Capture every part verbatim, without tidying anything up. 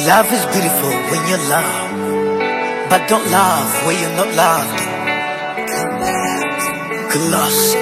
Love is beautiful when you love, but don't love when you're not loved. Colossus.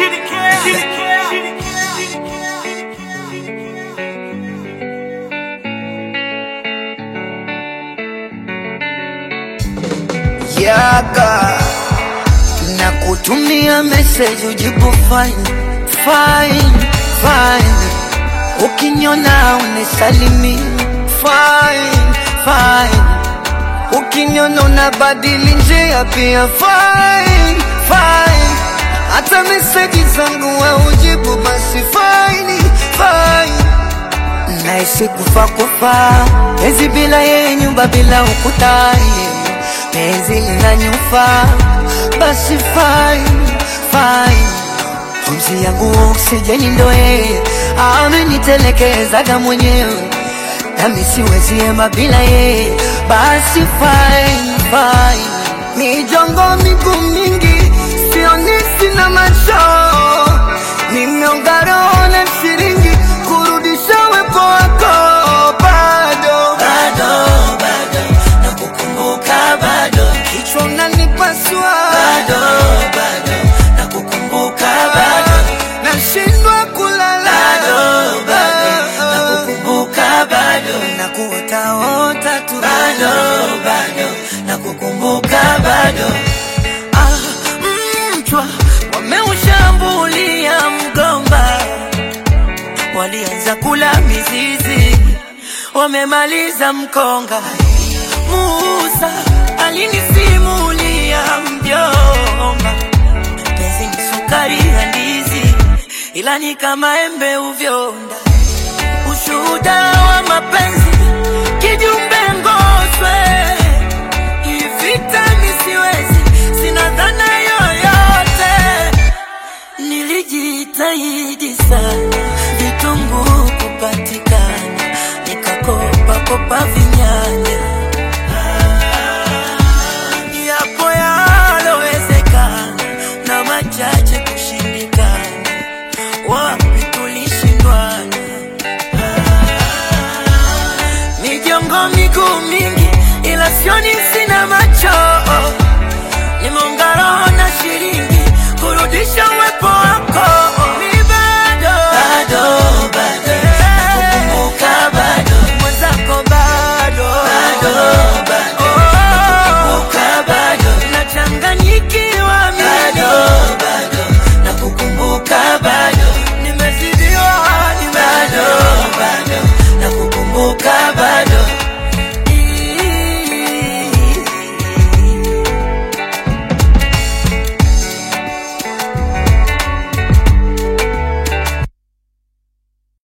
Yaga na kutumia message ujibu fine, fine, fine. Ukiniona unisalimi fine, fine. Ukiniona unabadili njia pia fine, fine. Hata message zangu wa ujibu basi fine, fine. Naishi kufa kufa, penzi bila yeye, nyumba bila ukuta, penzi linanyufa, basi fine, fine. Pumzi yangu oksijeni ndo yeye, amenitelekezaga mwenyewe, nami siwezi ema bila yeye, basi fine, fine. Mijongo miguu mingi, sioni sina macho, nimeonga roho na shilingi, kurudisha wepo wako. Bado, bado, bado, nakukumbuka bado, kichwa unanipasua bado, bado, nakukumbuka bado, nashindwa kulala bado, bado, nakukumbuka bado, nakuota tu bado, bado, nakukumbuka bado. Ah, mchwa wameushambulia mgomba, walianza kula mizizi, wamemaliza mkonga. Musa alinisimulia mjomba, penzi ni sukari ya ndizi, ila ni kama embe uvyonda. Ushuhuda wa mapenzi kijumba